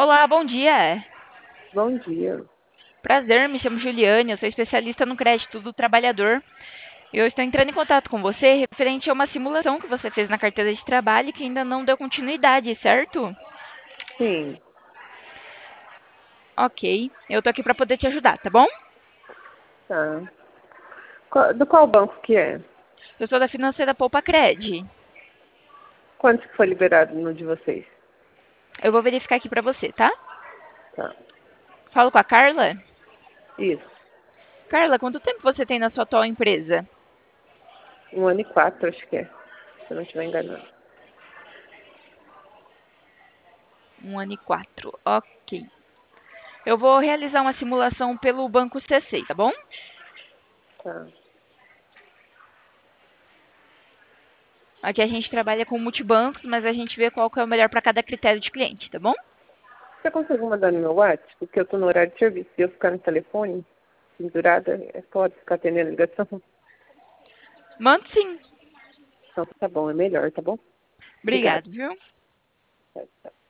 Olá, bom dia. Bom dia. Prazer, me chamo Juliane, eu sou especialista no crédito do trabalhador. Eu estou entrando em contato com você referente a uma simulação que você fez na carteira de trabalho e que ainda não deu continuidade, certo? Sim, Ok, eu tô aqui para poder te ajudar, tá bom? tá. Do qual banco que é? Eu sou da financeira Poupa Cred. Quanto que foi liberado no de vocês? Eu vou verificar aqui para você, tá? Tá. Falo com a Carla. Isso. Carla, quanto tempo você tem na sua atual empresa? 1 ano e 4, acho que é. Se eu não estiver enganado. 1 ano e 4. Ok. Eu vou realizar uma simulação pelo Banco C6, tá bom? Tá. Aqui a gente trabalha com multibancos, mas a gente vê qual que é o melhor para cada critério de cliente, tá bom? Você consegue mandar no meu WhatsApp? Porque eu tô no horário de serviço. Se eu ficar no telefone, pendurada, pode ficar atendendo a ligação. Mando sim. Então tá bom, é melhor, tá bom? Obrigada. Obrigado, viu? Tchau, tchau.